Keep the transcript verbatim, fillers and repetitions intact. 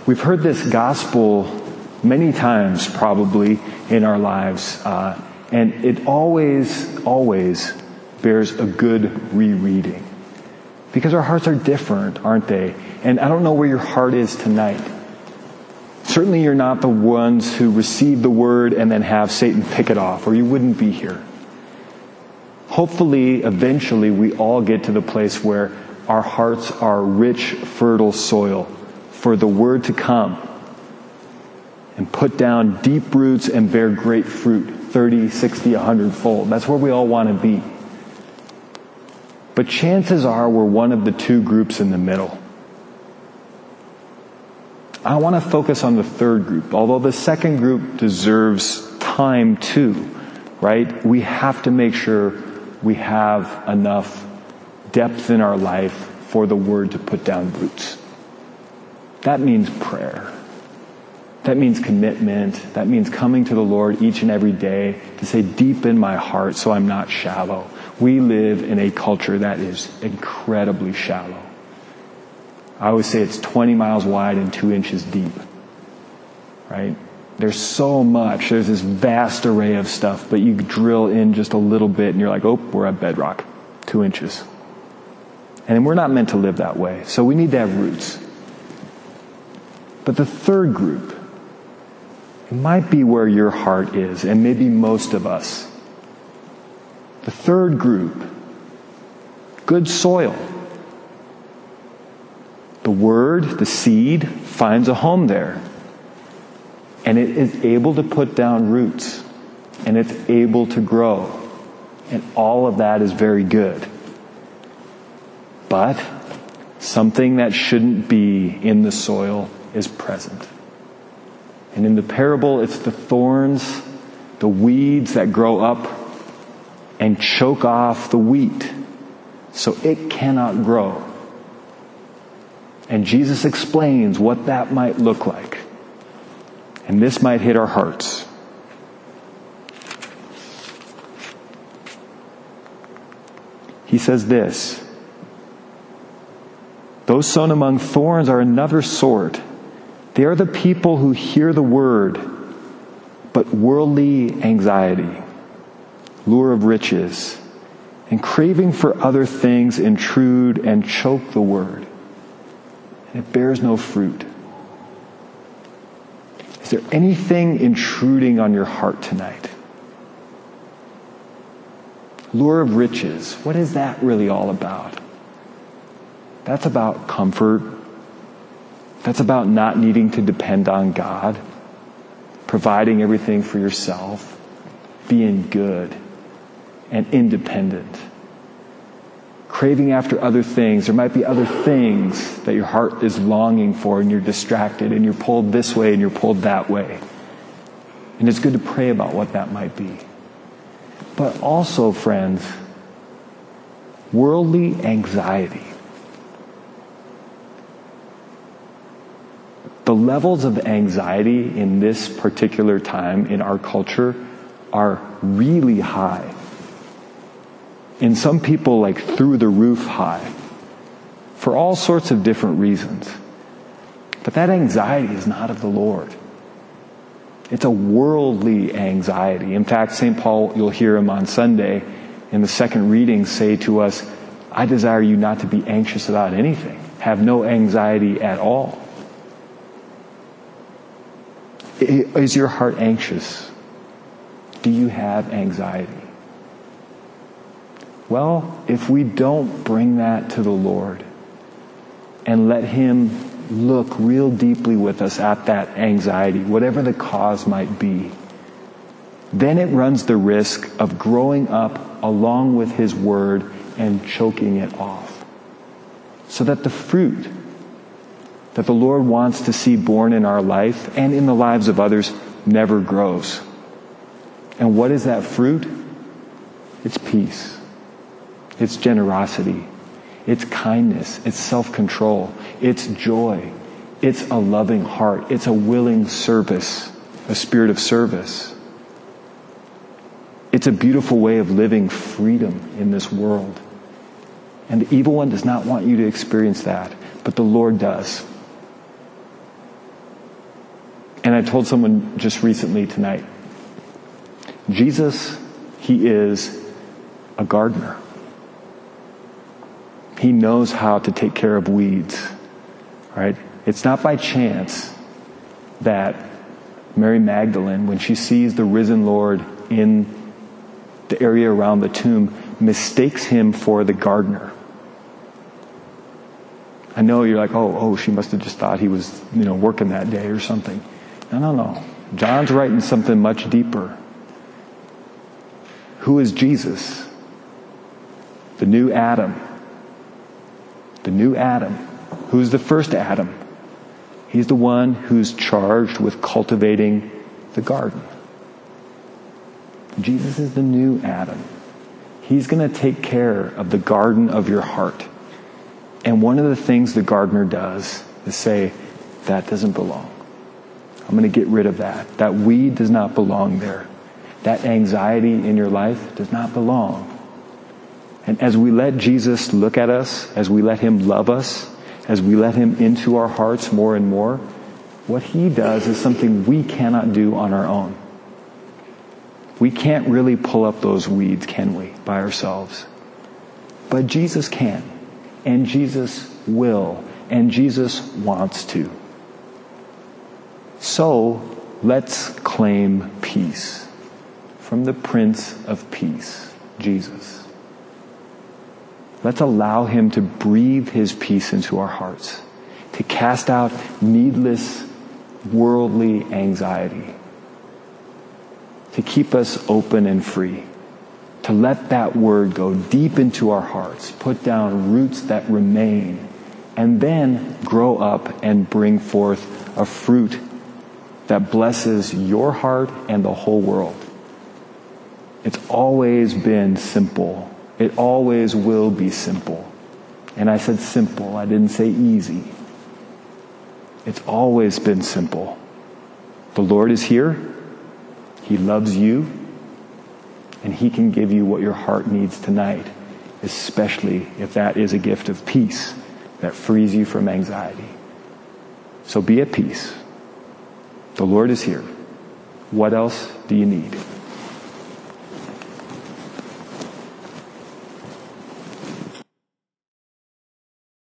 We've heard this gospel many times probably in our lives, uh, and it always, always bears a good rereading. Because our hearts are different, aren't they? And I don't know where your heart is tonight. Certainly you're not the ones who receive the word and then have Satan pick it off, or you wouldn't be here. Hopefully, eventually, we all get to the place where our hearts are rich, fertile soil for the word to come and put down deep roots and bear great fruit, thirty, sixty, a hundred fold. That's where we all want to be. But chances are we're one of the two groups in the middle. I want to focus on the third group, although the second group deserves time too, right? We have to make sure we have enough depth in our life for the word to put down roots. That means prayer. That means commitment. That means coming to the Lord each and every day to say, deepen my heart so I'm not shallow. We live in a culture that is incredibly shallow. I always say it's twenty miles wide and two inches deep. Right? There's so much. There's this vast array of stuff, but you drill in just a little bit and you're like, oh, we're at bedrock. Two inches. And we're not meant to live that way. So we need to have roots. But the third group, it might be where your heart is, and maybe most of us. The third group, good soil. The word, the seed, finds a home there. And it is able to put down roots. And it's able to grow. And all of that is very good. But something that shouldn't be in the soil is present. And in the parable, it's the thorns, the weeds that grow up and choke off the wheat, so it cannot grow. And Jesus explains what that might look like. And this might hit our hearts. He says this, those sown among thorns are another sort. They are the people who hear the word, but worldly anxiety, lure of riches, and craving for other things intrude and choke the word, and it bears no fruit. Is there anything intruding on your heart tonight? Lure of riches, what is that really all about? That's about comfort. That's about not needing to depend on God, providing everything for yourself, being good and independent, craving after other things. There might be other things that your heart is longing for and you're distracted and you're pulled this way and you're pulled that way. And it's good to pray about what that might be. But also, friends, worldly anxiety. The levels of anxiety in this particular time in our culture are really high. In some people, like through the roof high, for all sorts of different reasons. But that anxiety is not of the Lord. It's a worldly anxiety. In fact, Saint Paul, you'll hear him on Sunday in the second reading say to us, I desire you not to be anxious about anything. Have no anxiety at all. Is your heart anxious? Do you have anxiety? Well, if we don't bring that to the Lord and let Him look real deeply with us at that anxiety, whatever the cause might be, then it runs the risk of growing up along with His Word and choking it off. So that the fruit that the Lord wants to see born in our life and in the lives of others never grows. And what is that fruit? It's peace. It's generosity. It's kindness. It's self-control. It's joy. It's a loving heart. It's a willing service, a spirit of service. It's a beautiful way of living freedom in this world. And the evil one does not want you to experience that, but the Lord does. And I told someone just recently tonight, Jesus, he is a gardener. He knows how to take care of weeds, right? It's not by chance that Mary Magdalene, when she sees the risen Lord in the area around the tomb, mistakes him for the gardener. I know you're like, oh, oh, she must have just thought he was, you know, working that day or something. No, no, no. John's writing something much deeper. Who is Jesus? The new Adam. The new Adam. Who's the first Adam? He's the one who's charged with cultivating the garden. Jesus is the new Adam. He's going to take care of the garden of your heart. And one of the things the gardener does is say, that doesn't belong. I'm going to get rid of that. That weed does not belong there. That anxiety in your life does not belong. And as we let Jesus look at us, as we let him love us, as we let him into our hearts more and more, what he does is something we cannot do on our own. We can't really pull up those weeds, can we, by ourselves? But Jesus can. And Jesus will. And Jesus wants to. So, let's claim peace from the Prince of Peace, Jesus. Let's allow him to breathe his peace into our hearts, to cast out needless worldly anxiety, to keep us open and free, to let that word go deep into our hearts, put down roots that remain, and then grow up and bring forth a fruit that blesses your heart and the whole world. It's always been simple. It always will be simple. And I said simple, I didn't say easy. It's always been simple. The Lord is here. He loves you. And he can give you what your heart needs tonight, especially if that is a gift of peace that frees you from anxiety. So be at peace. The Lord is here. What else do you need?